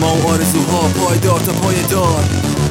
ها و آرزوها پایدار تا پایدار.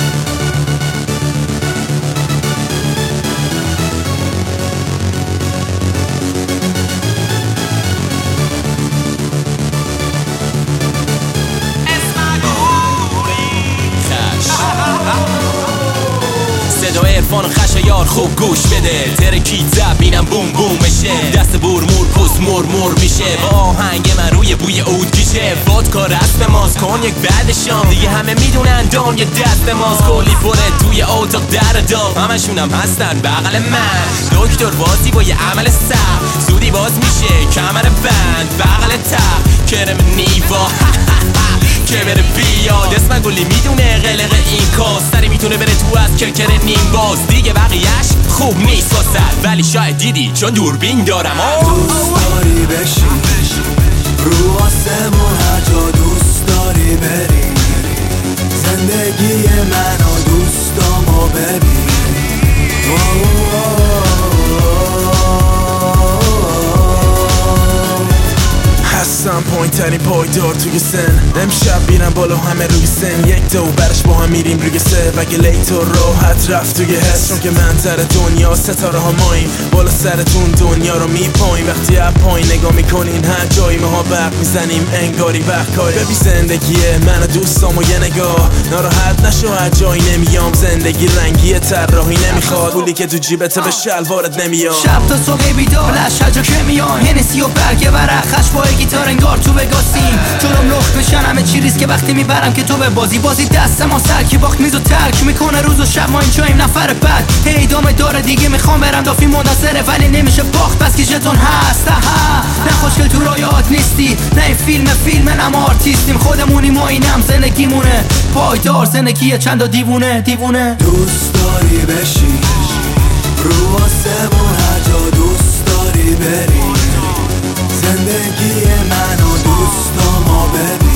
صدای عرفان و خش یار خوب گوش بده، ترکید زبینم بوم بوم میشه، دست بور مور پوست مور مور میشه، با آهنگ من روی بوی عود گیشه. ودکا رسم ماست کنیک بعد شام، دیگه همه میدونن دنیا دست ماست. کلی پره توی اتاق در دام، همشونم هستن بغل من. دکتر بازی با یه عمل سخت، زودی باز میشه کمر بند بغل ته کرم نیوا که بره بیاد. اسم گلی میدونه قلق این کاس، سری میتونه بره تو از کرکر نیم باز. دیگه بقیهش خوب نیست واسه، ولی شاید دیدی چون دوربین دارم. دوست داری بشی رو آسمون هر جا دوست داری بری، زندگی منو دوستامو ببین. هستم پایین ترین پایدار توی سن، امشب بیرم بالا همه روی سن. یک دو برش با هم میریم روی سه، وگه لیتو راحت رفت توی حس. چون که من تر دنیا ستاره ها ماییم، بالا سرتون دنیا رو میپاییم. وقتی از پایین نگاه میکنین هر جایی ماها برق میزنیم انگاری وقت کاری. ببین زندگیه من و دوستامو یه نگاه، ناراحت نشو از جایی نمیام. زندگی رنگیه طراحی نمیخواد، پولی که تو جیبته به شلوارت نمیاد. شب تا صبح بیدار لش هر جا که میان، هنسی و برگ ورق خش با گیتار انگار تو بگاسیم. جلوم لخت بشن همه چی ریسک وقتی میبرم که تو به بازی دست ما سر که باخت میزو ترک میکنه روز و شب. ما اینجاییم نفر بعد هی ادامه داره دیگه، میخوام برم دافی منتظره ولی نمیشه باخت بس که ژتون هست. نه خوشگل تو رایات نیستی، نه این فیلم نم آرتیستیم. خودمونی ما اینم زندگیمونه پایدار، زندگی چند دیوونه. دوست داری بشی رو آسمون هر جا دوست داری بری، زندگی منو دوستامو ببین.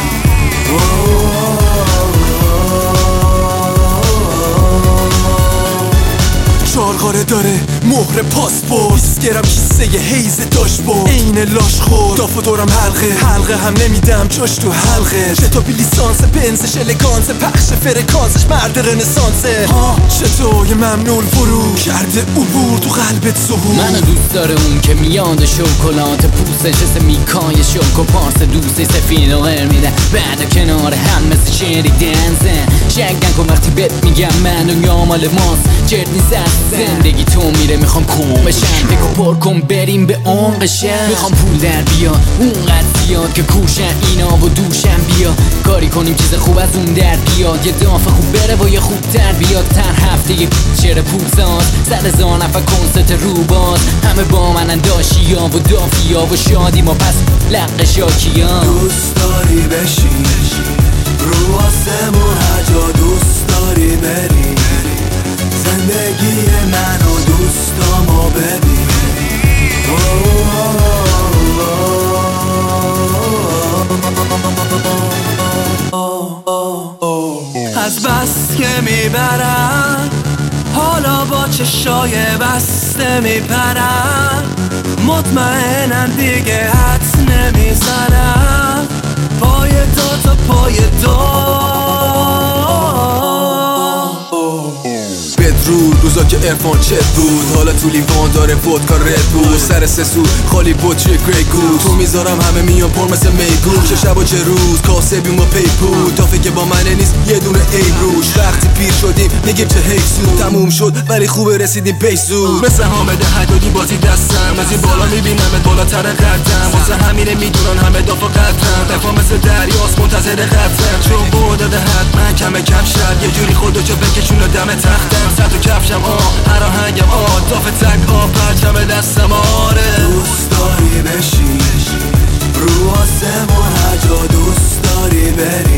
چارقاره داره مهر پاسپورت، اسکرم کیسه یه حیز داشت بود این لاش خور. داف و دورم حلقه هم نمیدم جاش تو حلقه. شتابی لیسانس بنزش الگانس، پخش فرکانسش مرد رنسانسه. چطور ممنون فرو کرده عبور تو قلبت ظهور. منو دوست داره اون که میاد شکلات پوستش اسم میکای شوک و پارس دوستی سفید و غیر میده، بعد کنار هم مثل شنیدن زن. شک نکن وقتی بهت میگم من دنیا مال ماست، جرد نیست زندگی تو میره. میخوام کوم بشم بگو پر کن بریم به عمقشم. میخوام پول در بیاد اونقدر زیاد که کوشن اینا و دوشم بیا. کاری کنیم چیز خوب از اون در بیاد، یه دافع خوب بره و یه خوب در بیاد. تر هفته یه چره پولساز سر زانف و کنسرت روباز، همه با منن داشیا و دافیا و شادی ما پس لق شاکیا. دوست داری بشی رو آسمون هر جا دوست داری بری، زندگی منو دوستامو ببین. از بس که میبرم حالا با چشای بسته میپرم، مطمئنم دیگه حدس نمیزنم. پای دو تا پای دو بدرود روزا که عرفان چت بود، حالا تو لیوان داره ودکا رد بود. سر سسو خالی بود چه گریگو، تو میذارم همه میان پر مثل میگو. چه شب و چه روز کاسبیم و پیپود، تا فکر با منه نیست یه دونه عیب روش. وقتی پیر شدیم میگیم چه حیفزود، تموم شد ولی خوبه رسیدیم پیش زود. مثل حامد حدادی بازی دستم، از این بالا میبینمت بالاتر قدم. واسه همینه میدونن همه دافا قدم، دفا مثل دریاست منتظر قدم. چون بوداده حتما کم شد یه جوری خودو که بکشونه دم تختم. صد و کفشم هر آهنگم داف تک پرچم دستم آره. دوست داری بشی رو آسمون هر جا دوست داری بری،